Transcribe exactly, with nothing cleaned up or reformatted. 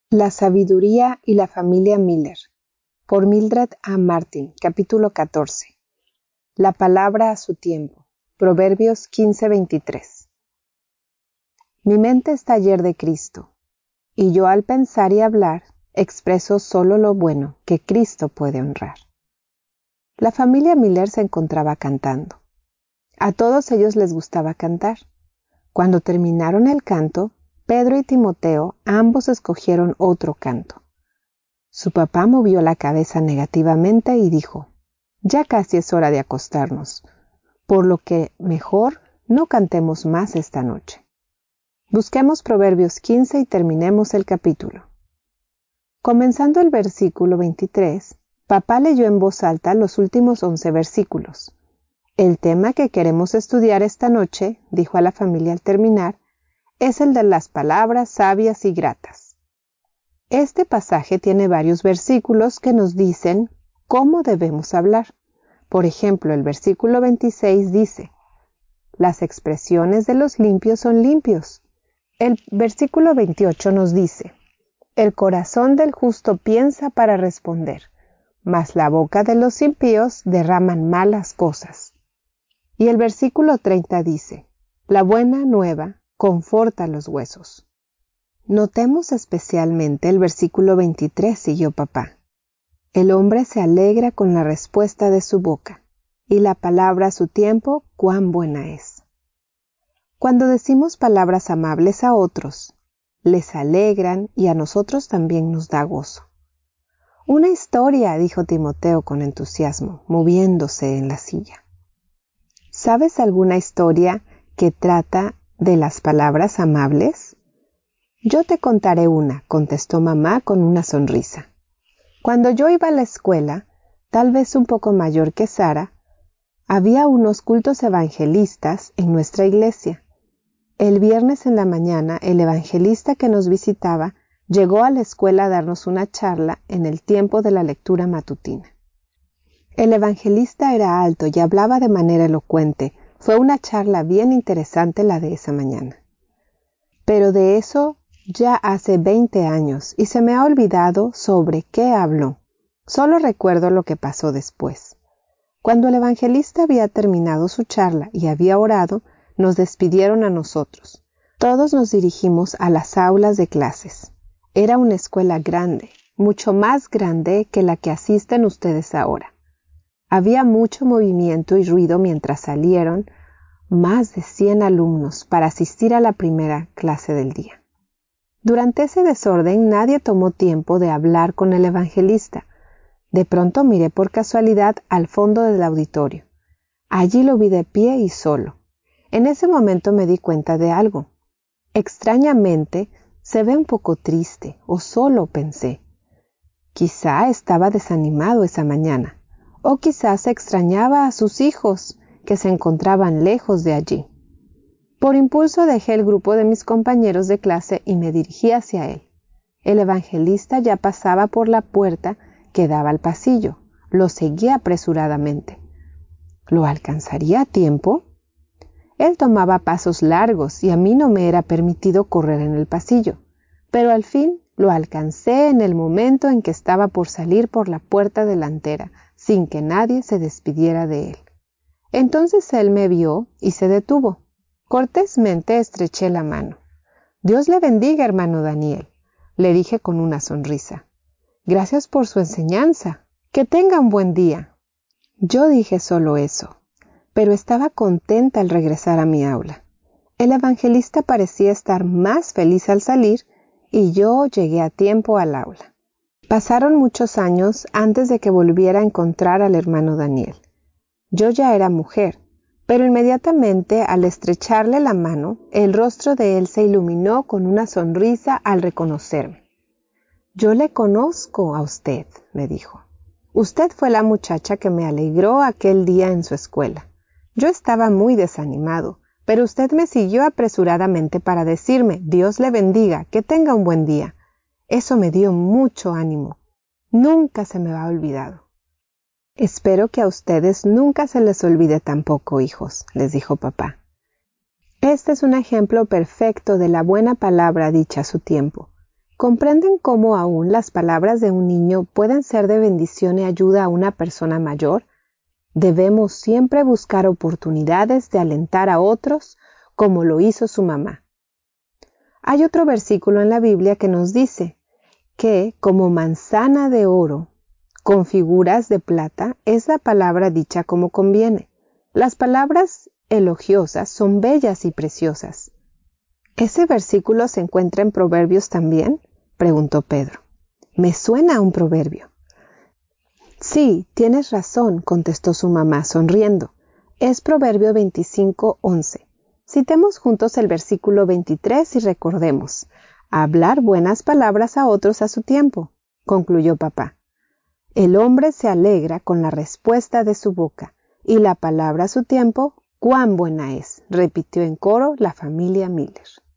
La sabiduría y la familia Miller, por Mildred A. Martin, capítulo catorce. La palabra a su tiempo, Proverbios quince veintitrés. Mi mente está ayer de Cristo, y yo al pensar y hablar expreso solo lo bueno que Cristo puede honrar. La familia Miller se encontraba cantando. A todos ellos les gustaba cantar. Cuando terminaron el canto, Pedro y Timoteo ambos escogieron otro canto. Su papá movió la cabeza negativamente y dijo: «Ya casi es hora de acostarnos, por lo que mejor no cantemos más esta noche. Busquemos Proverbios quince y terminemos el capítulo». Comenzando el versículo veintitrés, papá leyó en voz alta los últimos once versículos. «El tema que queremos estudiar esta noche», dijo a la familia al terminar, «es el de las palabras sabias y gratas». Este pasaje tiene varios versículos que nos dicen cómo debemos hablar. Por ejemplo, el versículo veintiséis dice: «Las expresiones de los limpios son limpios». El versículo veintiocho nos dice: «El corazón del justo piensa para responder, mas la boca de los impíos derraman malas cosas». Y el versículo treinta dice: «La buena nueva conforta los huesos». Notemos especialmente el versículo veintitrés, siguió papá. «El hombre se alegra con la respuesta de su boca, y la palabra a su tiempo, cuán buena es». Cuando decimos palabras amables a otros, les alegran y a nosotros también nos da gozo. «Una historia», dijo Timoteo con entusiasmo, moviéndose en la silla. ¿Sabes alguna historia que trata de las palabras amables? «Yo te contaré una», contestó mamá con una sonrisa. «Cuando yo iba a la escuela, tal vez un poco mayor que Sara, había unos cultos evangelistas en nuestra iglesia. El viernes en la mañana, el evangelista que nos visitaba llegó a la escuela a darnos una charla en el tiempo de la lectura matutina. El evangelista era alto y hablaba de manera elocuente. Fue una charla bien interesante la de esa mañana. Pero de eso ya hace veinte años y se me ha olvidado sobre qué habló. Solo recuerdo lo que pasó después. Cuando el evangelista había terminado su charla y había orado, nos despidieron a nosotros. Todos nos dirigimos a las aulas de clases. Era una escuela grande, mucho más grande que la que asisten ustedes ahora. Había mucho movimiento y ruido mientras salieron más de cien alumnos para asistir a la primera clase del día. Durante ese desorden nadie tomó tiempo de hablar con el evangelista. De pronto miré por casualidad al fondo del auditorio. Allí lo vi de pie y solo. En ese momento me di cuenta de algo. Extrañamente, se ve un poco triste, o solo, pensé. Quizá estaba desanimado esa mañana. O quizás extrañaba a sus hijos, que se encontraban lejos de allí. Por impulso dejé el grupo de mis compañeros de clase y me dirigí hacia él. El evangelista ya pasaba por la puerta que daba al pasillo. Lo seguí apresuradamente. ¿Lo alcanzaría a tiempo? Él tomaba pasos largos y a mí no me era permitido correr en el pasillo, pero al fin lo alcancé en el momento en que estaba por salir por la puerta delantera, sin que nadie se despidiera de él. Entonces él me vio y se detuvo. Cortésmente estreché la mano. «Dios le bendiga, hermano Daniel», le dije con una sonrisa. «Gracias por su enseñanza. Que tenga un buen día». Yo dije solo eso, pero estaba contenta al regresar a mi aula. El evangelista parecía estar más feliz al salir y yo llegué a tiempo al aula. Pasaron muchos años antes de que volviera a encontrar al hermano Daniel. Yo ya era mujer, pero inmediatamente al estrecharle la mano, el rostro de él se iluminó con una sonrisa al reconocerme. «Yo le conozco a usted», me dijo. «Usted fue la muchacha que me alegró aquel día en su escuela. Yo estaba muy desanimado, pero usted me siguió apresuradamente para decirme: Dios le bendiga, que tenga un buen día. Eso me dio mucho ánimo. Nunca se me ha olvidado». «Espero que a ustedes nunca se les olvide tampoco, hijos», les dijo papá. Este es un ejemplo perfecto de la buena palabra dicha a su tiempo. ¿Comprenden cómo aún las palabras de un niño pueden ser de bendición y ayuda a una persona mayor? Debemos siempre buscar oportunidades de alentar a otros como lo hizo su mamá. Hay otro versículo en la Biblia que nos dice que, como manzana de oro, con figuras de plata, es la palabra dicha como conviene. Las palabras elogiosas son bellas y preciosas. ¿Ese versículo se encuentra en Proverbios también?, preguntó Pedro. Me suena a un proverbio. Sí, tienes razón, contestó su mamá, sonriendo. Es Proverbio veinticinco, once. Citemos juntos el versículo veintitrés y recordemos: hablar buenas palabras a otros a su tiempo, concluyó papá. El hombre se alegra con la respuesta de su boca, y la palabra a su tiempo, cuán buena es, repitió en coro la familia Miller.